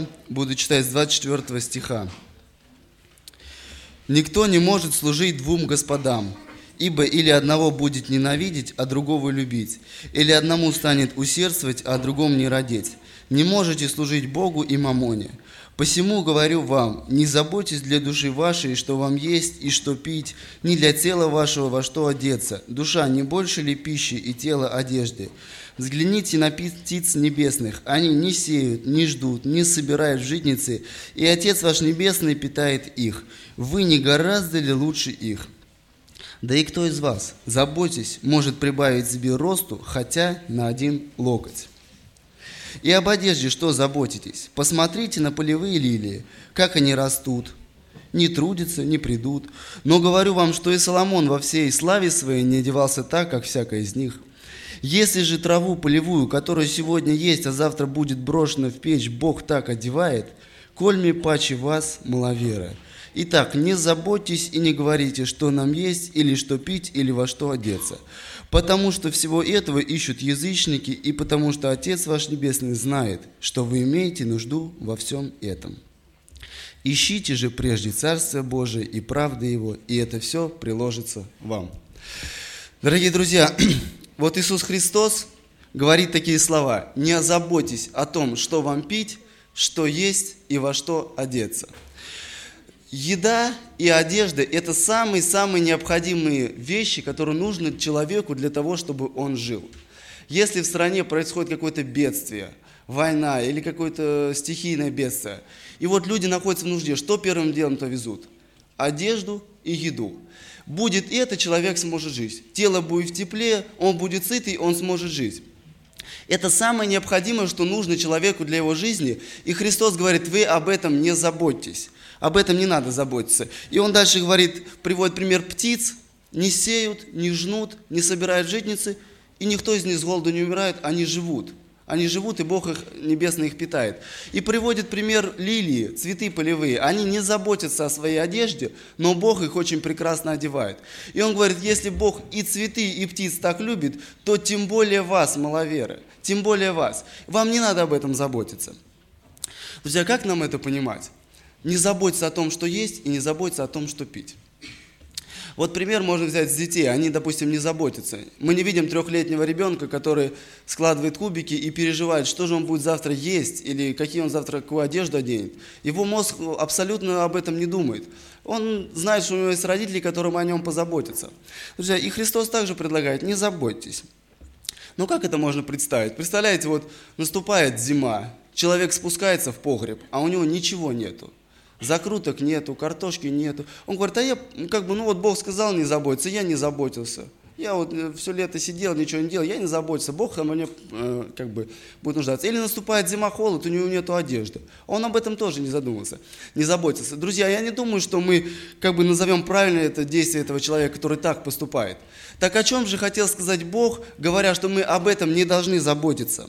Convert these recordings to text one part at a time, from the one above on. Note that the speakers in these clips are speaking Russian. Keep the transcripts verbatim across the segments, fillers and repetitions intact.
Буду читать с двадцать четвёртого стиха. «Никто не может служить двум господам, ибо или одного будет ненавидеть, а другого любить, или одному станет усердствовать, а другому не родить. Не можете служить Богу и мамоне. Посему говорю вам, не заботьтесь для души вашей, что вам есть и что пить, ни для тела вашего, во что одеться. Душа не больше ли пищи и тело одежды? Взгляните на птиц небесных, они не сеют, не ждут, не собирают в житницы, и Отец ваш Небесный питает их. Вы не гораздо ли лучше их? Да и кто из вас, заботьтесь, может прибавить себе росту, хотя на один локоть? И об одежде что заботитесь? Посмотрите на полевые лилии, как они растут, не трудятся, не придут. Но говорю вам, что и Соломон во всей славе своей не одевался так, как всякая из них. Если же траву полевую, которая сегодня есть, а завтра будет брошена в печь, Бог так одевает, кольми паче вас, маловера. Итак, не заботьтесь и не говорите, что нам есть, или что пить, или во что одеться. Потому что всего этого ищут язычники, и потому что Отец ваш Небесный знает, что вы имеете нужду во всем этом. Ищите же прежде Царствие Божие и правды Его, и это все приложится вам». Дорогие друзья, вот Иисус Христос говорит такие слова: «Не озаботьтесь о том, что вам пить, что есть и во что одеться». Еда и одежда – это самые-самые необходимые вещи, которые нужны человеку для того, чтобы он жил. Если в стране происходит какое-то бедствие, война или какое-то стихийное бедствие, и вот люди находятся в нужде, что первым делом-то везут? Одежду и еду. Будет это, человек сможет жить. Тело будет в тепле, он будет сытый, он сможет жить. Это самое необходимое, что нужно человеку для его жизни. И Христос говорит: вы об этом не заботьтесь. Об этом не надо заботиться. И он дальше говорит, приводит пример птиц. Не сеют, не жнут, не собирают житницы, и никто из них с голоду не умирает, они живут. Они живут, и Бог их небесный их питает. И приводит пример лилии, цветы полевые. Они не заботятся о своей одежде, но Бог их очень прекрасно одевает. И он говорит, если Бог и цветы, и птиц так любит, то тем более вас, маловеры, тем более вас. Вам не надо об этом заботиться. Друзья, как нам это понимать? Не заботиться о том, что есть, и не заботиться о том, что пить. Вот пример можно взять с детей. Они, допустим, не заботятся. Мы не видим трехлетнего ребенка, который складывает кубики и переживает, что же он будет завтра есть, или какие он завтра какую одежду оденет. Его мозг абсолютно об этом не думает. Он знает, что у него есть родители, которым о нем позаботятся. Друзья, и Христос также предлагает, не заботьтесь. Ну как это можно представить? Представляете, вот наступает зима, человек спускается в погреб, а у него ничего нету. Закруток нету, картошки нету. Он говорит, а я, как бы, ну вот Бог сказал не заботиться, я не заботился. Я вот все лето сидел, ничего не делал, я не заботился. Бог о мне э, как бы будет нуждаться. Или наступает зима, холод, у него нету одежды. Он об этом тоже не задумывался, не заботился. Друзья, я не думаю, что мы как бы назовем правильно это действие этого человека, который так поступает. Так о чем же хотел сказать Бог, говоря, что мы об этом не должны заботиться?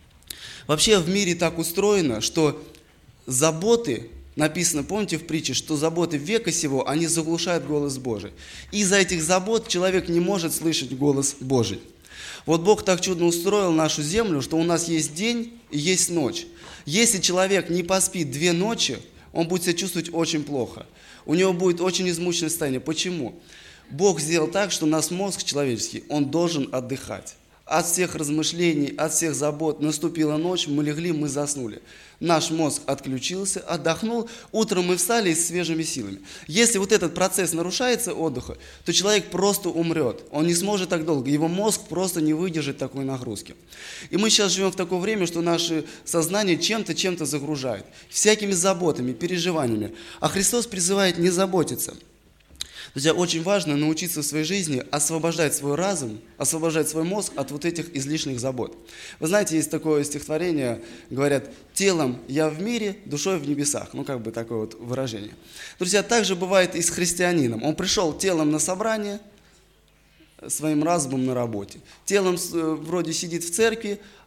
Вообще в мире так устроено, что заботы... Написано, помните в притче, что заботы века сего, они заглушают голос Божий. Из-за этих забот человек не может слышать голос Божий. Вот Бог так чудно устроил нашу землю, что у нас есть день и есть ночь. Если человек не поспит две ночи, он будет себя чувствовать очень плохо. У него будет очень измученное состояние. Почему? Бог сделал так, что наш мозг человеческий, он должен отдыхать. От всех размышлений, от всех забот. Наступила ночь, мы легли, мы заснули. Наш мозг отключился, отдохнул, утром мы встали с свежими силами. Если вот этот процесс нарушается отдыха, то человек просто умрет. Он не сможет так долго, его мозг просто не выдержит такой нагрузки. И мы сейчас живем в такое время, что наше сознание чем-то, чем-то загружает. Всякими заботами, переживаниями. А Христос призывает не заботиться. Друзья, очень важно научиться в своей жизни освобождать свой разум, освобождать свой мозг от вот этих излишних забот. Вы знаете, есть такое стихотворение, говорят, телом я в мире, душой в небесах. Ну, как бы такое вот выражение. Друзья, так же бывает и с христианином. Он пришел телом на собрание, своим разумом на работе. Телом вроде сидит в церкви,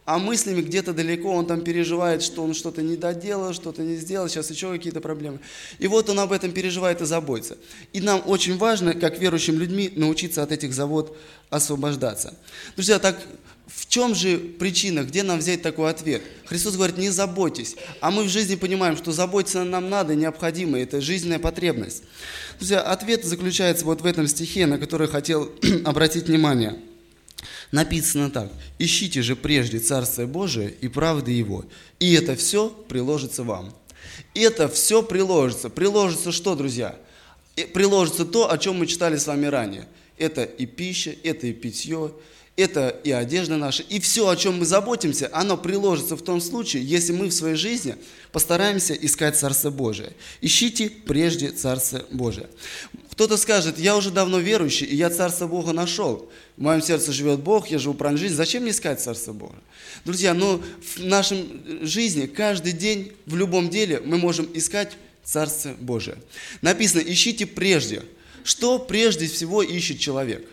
а мыслями где-то далеко, он там переживает, что он что-то не доделал, что-то не сделал, сейчас еще какие-то проблемы. И вот он об этом переживает и заботится. И нам очень важно, как верующим людьми, научиться от этих забот освобождаться. Друзья, так в чем же причина, где нам взять такой ответ? Христос говорит, не заботьтесь, а мы в жизни понимаем, что заботиться нам надо, необходимо, это жизненная потребность. Друзья, ответ заключается вот в этом стихе, на который хотел обратить внимание. Написано так: «Ищите же прежде Царствие Божие и правды Его, и это все приложится вам». Это все приложится. Приложится что, друзья? Приложится то, о чем мы читали с вами ранее. Это и пища, это и питье, это и одежда наша. И все, о чем мы заботимся, оно приложится в том случае, если мы в своей жизни постараемся искать Царство Божие. Ищите прежде Царство Божие. Кто-то скажет, я уже давно верующий, и я Царство Бога нашел. В моем сердце живет Бог, я живу правильной жизнью. Зачем мне искать Царство Бога? Друзья, но в нашей жизни каждый день, в любом деле, мы можем искать Царство Божие. Написано, ищите прежде. Что прежде всего ищет человек?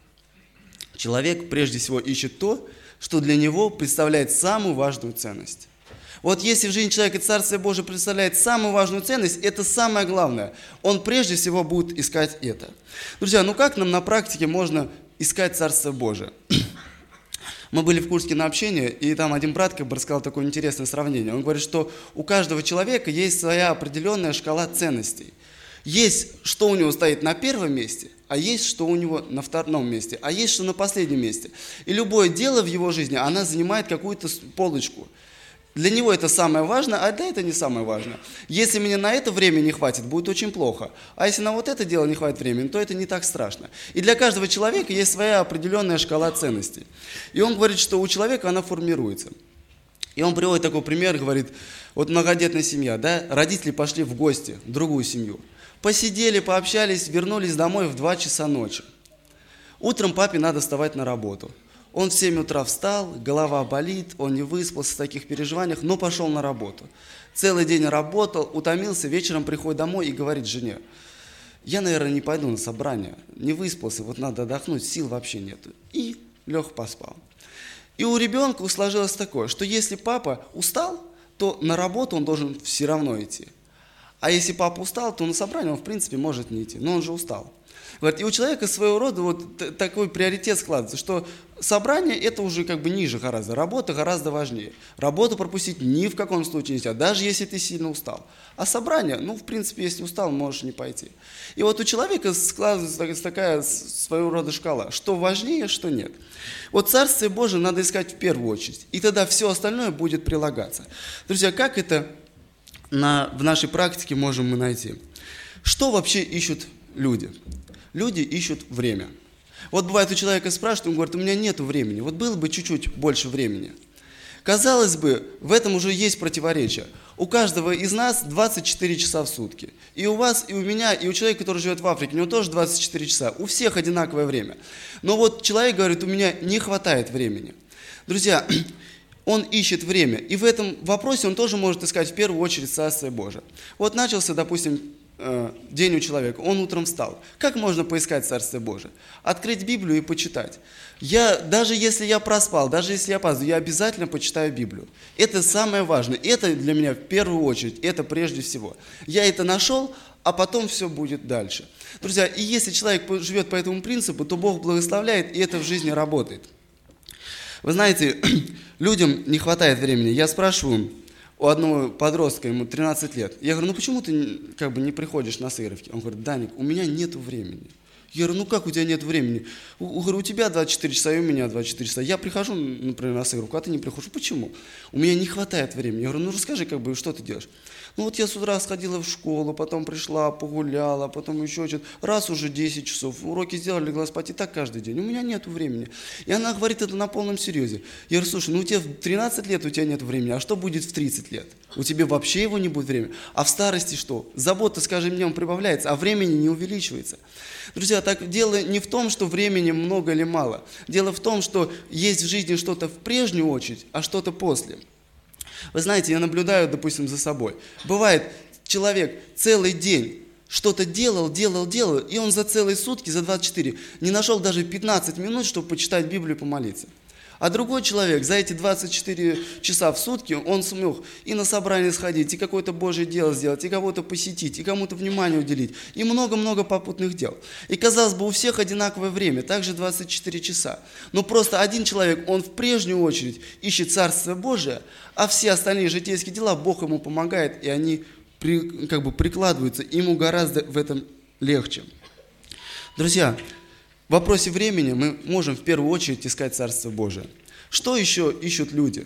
Человек прежде всего ищет то, что для него представляет самую важную ценность. Вот если в жизни человека Царствие Божие представляет самую важную ценность, это самое главное. Он прежде всего будет искать это. Друзья, ну как нам на практике можно искать Царство Божие? Мы были в Курске на общении, и там один брат как бы рассказал такое интересное сравнение. Он говорит, что у каждого человека есть своя определенная шкала ценностей. Есть, что у него стоит на первом месте, а есть, что у него на втором месте, а есть, что на последнем месте. И любое дело в его жизни, она занимает какую-то полочку. Для него это самое важное, а для этого не самое важное. Если мне на это время не хватит, будет очень плохо. А если на вот это дело не хватит времени, то это не так страшно. И для каждого человека есть своя определенная шкала ценностей. И он говорит, что у человека она формируется. И он приводит такой пример, говорит, вот многодетная семья, да, родители пошли в гости в другую семью. Посидели, пообщались, вернулись домой в два часа ночи. Утром папе надо вставать на работу. Он в семь утра встал, голова болит, он не выспался в таких переживаниях, но пошел на работу. Целый день работал, утомился, вечером приходит домой и говорит жене, я, наверное, не пойду на собрание, не выспался, вот надо отдохнуть, сил вообще нету. И лег поспал. И у ребенка сложилось такое, что если папа устал, то на работу он должен все равно идти. А если папа устал, то на собрание он, в принципе, может не идти, но он же устал. И у человека своего рода вот такой приоритет складывается, что собрание это уже как бы ниже гораздо, работа гораздо важнее. Работу пропустить ни в каком случае нельзя, даже если ты сильно устал. А собрание, ну, в принципе, если устал, можешь не пойти. И вот у человека складывается такая своего рода шкала, что важнее, что нет. Вот Царствие Божие надо искать в первую очередь, и тогда все остальное будет прилагаться. Друзья, как это на, в нашей практике можем мы найти? Что вообще ищут люди? Люди ищут время. Вот бывает у человека спрашивают, он говорит, у меня нет времени. Вот было бы чуть-чуть больше времени. Казалось бы, в этом уже есть противоречие. У каждого из нас двадцать четыре часа в сутки. И у вас, и у меня, и у человека, который живет в Африке, у него тоже двадцать четыре часа. У всех одинаковое время. Но вот человек говорит, у меня не хватает времени. Друзья, он ищет время. И в этом вопросе он тоже может искать в первую очередь Царствие Божие. Вот начался, допустим, день у человека, он утром встал. Как можно поискать Царствие Божие? Открыть Библию и почитать. Я, даже если я проспал, даже если я опаздываю, я обязательно почитаю Библию. Это самое важное. Это для меня в первую очередь, это прежде всего. Я это нашел, а потом все будет дальше. Друзья, и если человек живет по этому принципу, то Бог благословляет, и это в жизни работает. Вы знаете, людям не хватает времени. Я спрашиваю у одного подростка, ему тринадцать лет. Я говорю, ну почему ты как бы не приходишь на сыровки? Он говорит, Даник, у меня нету времени. Я говорю, ну как у тебя нет времени? У, говорю, у тебя двадцать четыре часа, и у меня двадцать четыре часа. Я прихожу, например, на сыровку, а ты не приходишь. Почему? У меня не хватает времени. Я говорю, ну расскажи, как бы, что ты делаешь? Ну вот я с утра сходила в школу, потом пришла, погуляла, потом еще что-то. Раз уже десять часов, уроки сделали, легла спать, и так каждый день. У меня нет времени. И она говорит это на полном серьезе. Я говорю, слушай, ну у тебя в тринадцать лет у тебя нет времени, а что будет в тридцать лет? У тебя вообще его не будет времени. А в старости что? Забота с каждым днем прибавляется, а времени не увеличивается. Друзья, так дело не в том, что времени много или мало. Дело в том, что есть в жизни что-то в прежнюю очередь, а что-то после. Вы знаете, я наблюдаю, допустим, за собой. Бывает, человек целый день что-то делал, делал, делал, и он за целые сутки, за двадцать четыре, не нашел даже пятнадцать минут, чтобы почитать Библию и помолиться. А другой человек за эти двадцать четыре часа в сутки, он смог и на собрание сходить, и какое-то Божье дело сделать, и кого-то посетить, и кому-то внимание уделить, и много-много попутных дел. И казалось бы, у всех одинаковое время, также двадцать четыре часа. Но просто один человек, он в прежнюю очередь ищет Царство Божие, а все остальные житейские дела Бог ему помогает, и они при, как бы прикладываются, ему гораздо в этом легче. Друзья, в вопросе времени мы можем в первую очередь искать Царство Божие. Что еще ищут люди?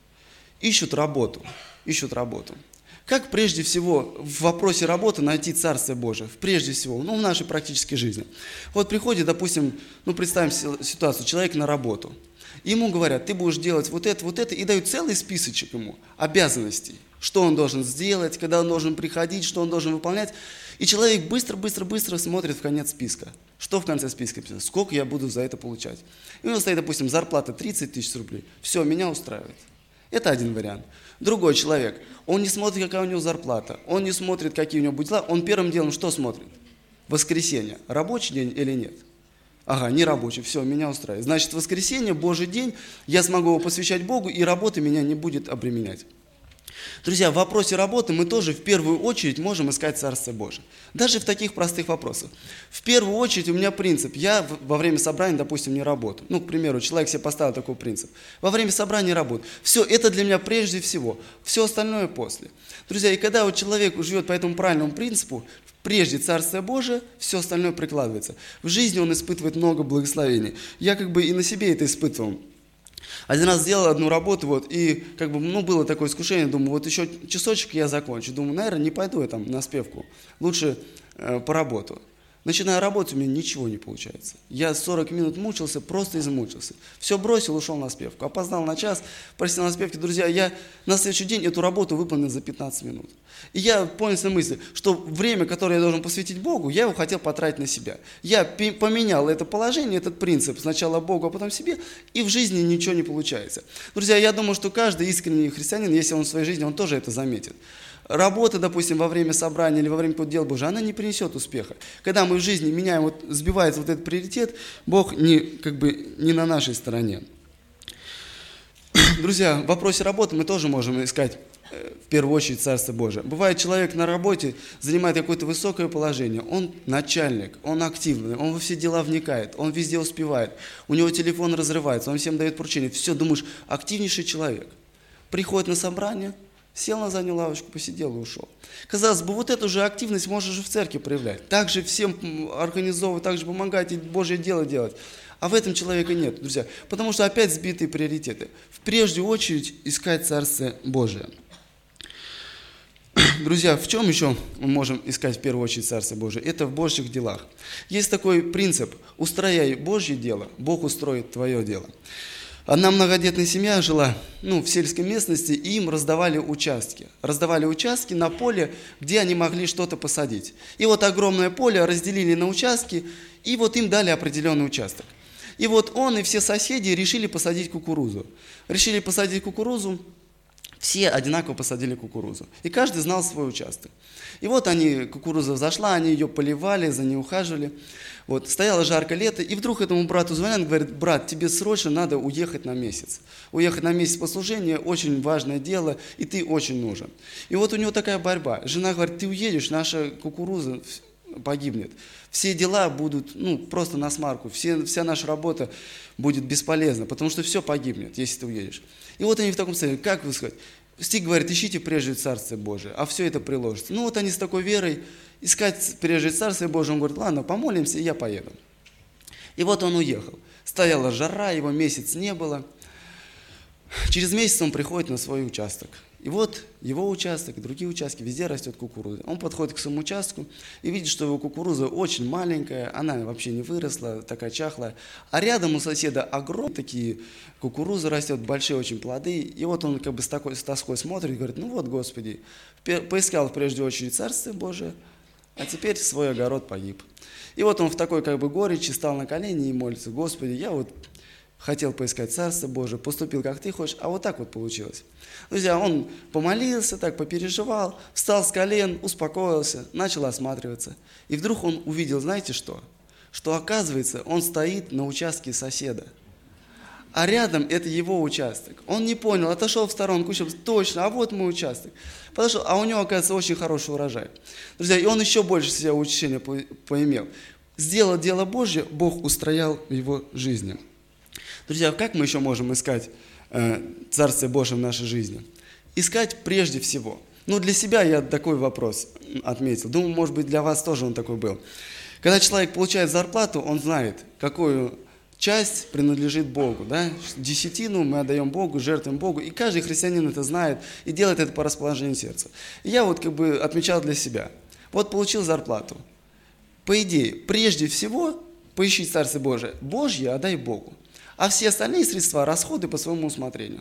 Ищут работу. Ищут работу. Как прежде всего в вопросе работы найти Царство Божие? Прежде всего, ну, в нашей практической жизни. Вот приходит, допустим, ну, представим ситуацию, человек на работу. Ему говорят, ты будешь делать вот это, вот это, и дают целый списочек ему обязанностей. Что он должен сделать, когда он должен приходить, что он должен выполнять. И человек быстро-быстро-быстро смотрит в конец списка. Что в конце списка писано? Сколько я буду за это получать? И у него стоит, допустим, зарплата тридцать тысяч рублей. Все, меня устраивает. Это один вариант. Другой человек, он не смотрит, какая у него зарплата, он не смотрит, какие у него будут дела, он первым делом что смотрит? Воскресенье. Рабочий день или нет? Ага, не рабочий, все, меня устраивает. Значит, воскресенье, Божий день, я смогу его посвящать Богу, и работа меня не будет обременять. Друзья, в вопросе работы мы тоже в первую очередь можем искать Царство Божие. Даже в таких простых вопросах. В первую очередь у меня принцип. Я во время собрания, допустим, не работаю. Ну, к примеру, человек себе поставил такой принцип. Во время собрания работаю. Все, это для меня прежде всего. Все остальное после. Друзья, и когда вот человек живет по этому правильному принципу, прежде Царство Божие, все остальное прикладывается. В жизни он испытывает много благословений. Я как бы и на себе это испытывал. Один раз сделал одну работу, вот, и как бы, ну, было такое искушение, думаю, вот еще часочек я закончу. Думаю, наверное, не пойду я там на спевку, лучше э, поработаю. Начиная работать, у меня ничего не получается. Я сорок минут мучился, просто измучился. Все бросил, ушел на спевку. Опоздал на час, просил на спевке. Друзья, я на следующий день эту работу выполнил за пятнадцать минут. И я понял себе мысль, что время, которое я должен посвятить Богу, я его хотел потратить на себя. Я поменял это положение, этот принцип, сначала Богу, а потом себе, и в жизни ничего не получается. Друзья, я думаю, что каждый искренний христианин, если он в своей жизни, он тоже это заметит. Работа, допустим, во время собрания или во время какого-то дела Божьего, она не принесет успеха. Когда мы в жизни меняем, вот, сбивается вот этот приоритет, Бог не, как бы, не на нашей стороне. Друзья, в вопросе работы мы тоже можем искать в первую очередь Царство Божие. Бывает, человек на работе занимает какое-то высокое положение, он начальник, он активный, он во все дела вникает, он везде успевает, у него телефон разрывается, он всем дает поручения. Все, думаешь, активнейший человек. Приходит на собрание, сел на заднюю лавочку, посидел и ушел. Казалось бы, вот эту же активность можно же в церкви проявлять. Также всем организовывать, также помогать и Божье дело делать. А в этом человека нет, друзья. Потому что опять сбитые приоритеты. В прежнюю очередь искать Царство Божие. Друзья, в чем еще мы можем искать в первую очередь Царство Божие? Это в Божьих делах. Есть такой принцип: устрояй Божье дело, Бог устроит твое дело. Одна многодетная семья жила ну, в сельской местности, и им раздавали участки. Раздавали участки на поле, где они могли что-то посадить. И вот огромное поле разделили на участки, и вот им дали определенный участок. И вот он и все соседи решили посадить кукурузу. Решили посадить кукурузу, все одинаково посадили кукурузу. И каждый знал свой участок. И вот они, кукуруза взошла, они ее поливали, за ней ухаживали. Вот, стояло жарко лето, и вдруг этому брату звонят, говорит: брат, тебе срочно надо уехать на месяц. Уехать на месяц по служению, очень важное дело, и ты очень нужен. И вот у него такая борьба. Жена говорит: ты уедешь, наша кукуруза погибнет. Все дела будут ну, просто на смарку, все, вся наша работа будет бесполезна, потому что все погибнет, если ты уедешь. И вот они в таком состоянии, как вы сказать? Стих говорит: ищите прежде Царствие Божие, а все это приложится. Ну вот они с такой верой искать прежде Царствие Божие, он говорит: ладно, помолимся, и я поеду. И вот он уехал. Стояла жара, его месяц не было. Через месяц он приходит на свой участок. И вот его участок, другие участки, везде растет кукуруза. Он подходит к своему участку и видит, что его кукуруза очень маленькая, она вообще не выросла, такая чахлая. А рядом у соседа огромные такие кукурузы растет, большие очень плоды. И вот он как бы с, такой, с тоской смотрит и говорит: ну вот, Господи, поискал прежде очередь Царствие Божие, а теперь свой огород погиб. И вот он в такой как бы горечи стал на колени и молится: Господи, я вот хотел поискать Царство Божие, поступил, как ты хочешь, а вот так вот получилось. Друзья, он помолился, так попереживал, встал с колен, успокоился, начал осматриваться. И вдруг он увидел, знаете что? Что, оказывается, он стоит на участке соседа. а рядом это его участок. Он не понял, отошел в сторонку, еще точно, а вот мой участок. Подошел, а у него, оказывается, очень хороший урожай. Друзья, и он еще больше себя учения поимел. Сделал дело Божье, Бог устроял в его жизни. Друзья, как мы еще можем искать э, Царствие Божие в нашей жизни? Искать прежде всего. Ну, для себя я такой вопрос отметил. Думаю, может быть, для вас тоже он такой был. Когда человек получает зарплату, он знает, какую часть принадлежит Богу. Да? Десятину мы отдаем Богу, жертвуем Богу. И каждый христианин это знает и делает это по расположению сердца. И я вот как бы отмечал для себя. Вот получил зарплату. По идее, прежде всего, поищи Царствие Божие. Божье отдай Богу. А все остальные средства, расходы по своему усмотрению.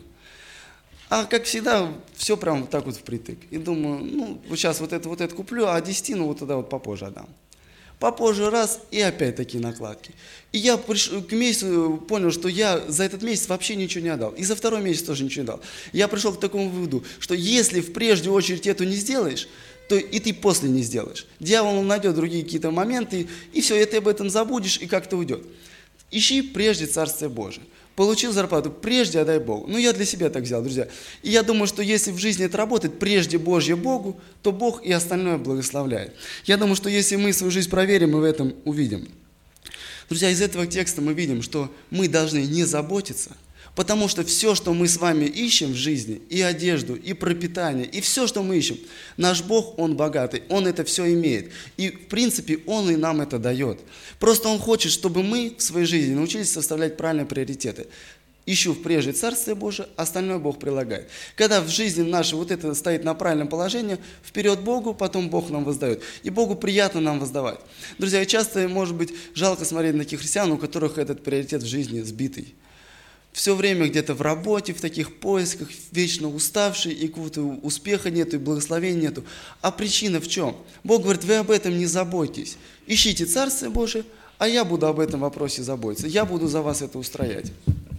А как всегда, все прям вот так вот впритык. И думаю, ну, вот сейчас вот это, вот это куплю, а десятину вот туда вот попозже отдам. Попозже раз, и опять такие накладки. И я приш... к месяцу понял, что я за этот месяц вообще ничего не отдал. И за второй месяц тоже ничего не дал. Я пришел к такому выводу, что если в прежнюю очередь эту не сделаешь, то и ты после не сделаешь. Дьявол найдет другие какие-то моменты, и все, и ты об этом забудешь, и как-то уйдет. Ищи прежде Царствие Божие. Получил зарплату, прежде отдай Богу. Ну, я для себя так взял, друзья. И я думаю, что если в жизни это работает, прежде Божье Богу, то Бог и остальное благословляет. Я думаю, что если мы свою жизнь проверим, мы в этом увидим. Друзья, из этого текста мы видим, что мы должны не заботиться, потому что все, что мы с вами ищем в жизни, и одежду, и пропитание, и все, что мы ищем, наш Бог, Он богатый, Он это все имеет. И, в принципе, Он и нам это дает. Просто Он хочет, чтобы мы в своей жизни научились составлять правильные приоритеты. Ищу прежде Царствие Божие, остальное Бог прилагает. Когда в жизни нашей вот это стоит на правильном положении, вперед Богу, потом Бог нам воздает. И Богу приятно нам воздавать. Друзья, часто, может быть, жалко смотреть на таких христиан, у которых этот приоритет в жизни сбитый. Все время где-то в работе, в таких поисках, вечно уставший, и какого-то успеха нету, и благословения нету. А причина в чем? Бог говорит, вы об этом не заботьтесь. Ищите Царствие Божие, а я буду об этом вопросе заботиться. Я буду за вас это устроять.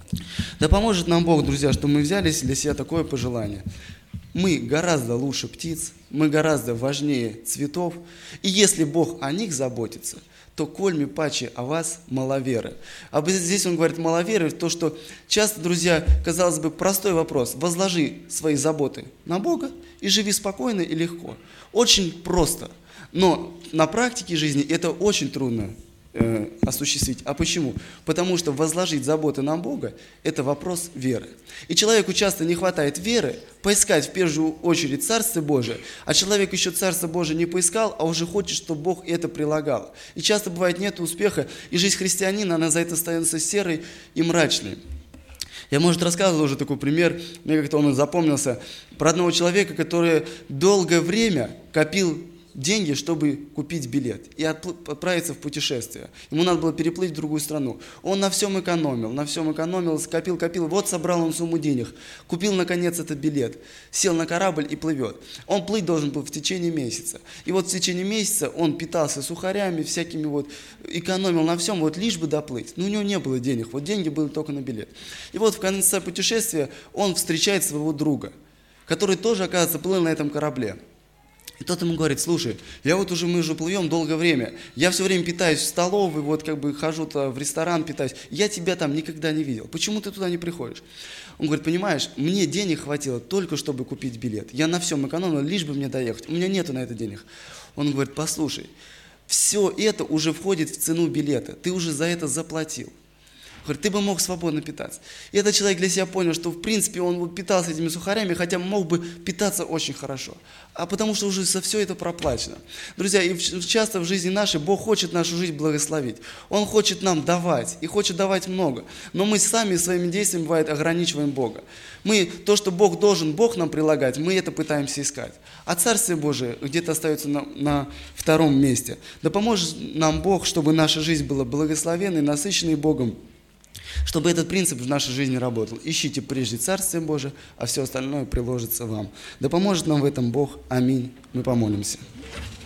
Да поможет нам Бог, друзья, что мы взяли для себя такое пожелание. Мы гораздо лучше птиц, мы гораздо важнее цветов. И если Бог о них заботится, то кольми паче о вас маловеры. А здесь он говорит маловеры, то, что часто, друзья, казалось бы, простой вопрос. Возложи свои заботы на Бога и живи спокойно и легко. Очень просто. Но на практике жизни это очень трудно э, осуществить. А почему? Потому что возложить заботы на Бога – это вопрос веры. И человеку часто не хватает веры поискать в первую очередь Царствие Божие, а человек еще Царство Божие не поискал, а уже хочет, чтобы Бог это прилагал. И часто бывает нет успеха, и жизнь христианина, она за это становится серой и мрачной. Я, может, рассказывал уже такой пример, мне как-то он запомнился, про одного человека, который долгое время копил деньги, чтобы купить билет и отправиться в путешествие. Ему надо было переплыть в другую страну. Он на всем экономил, на всем экономил, скопил, копил. Вот собрал он сумму денег, купил наконец этот билет, сел на корабль и плывет. Он плыть должен был в течение месяца. И вот в течение месяца он питался сухарями, всякими вот, экономил на всем, вот лишь бы доплыть. Но у него не было денег, вот деньги были только на билет. И вот в конце путешествия он встречает своего друга, который тоже, оказывается, плыл на этом корабле. И тот ему говорит, слушай, я вот уже, мы уже плывем долгое время, я все время питаюсь в столовой, вот как бы хожу-то в ресторан питаюсь, я тебя там никогда не видел, почему ты туда не приходишь? Он говорит, понимаешь, мне денег хватило только, чтобы купить билет, я на всем экономил, лишь бы мне доехать, у меня нету на это денег. Он говорит, послушай, все это уже входит в цену билета, ты уже за это заплатил. Говорит, ты бы мог свободно питаться. И этот человек для себя понял, что в принципе он питался этими сухарями, хотя мог бы питаться очень хорошо. А потому что уже за все это проплачено. Друзья, и часто в жизни нашей Бог хочет нашу жизнь благословить. Он хочет нам давать, и хочет давать много. Но мы сами своими действиями, бывает, ограничиваем Бога. Мы, то, что Бог должен Бог нам прилагать, мы это пытаемся искать. А Царствие Божие где-то остается на, на втором месте. Да поможет нам Бог, чтобы наша жизнь была благословенной, насыщенной Богом, чтобы этот принцип в нашей жизни работал. Ищите прежде Царствие Божие, а все остальное приложится вам. Да поможет нам в этом Бог. Аминь. Мы помолимся.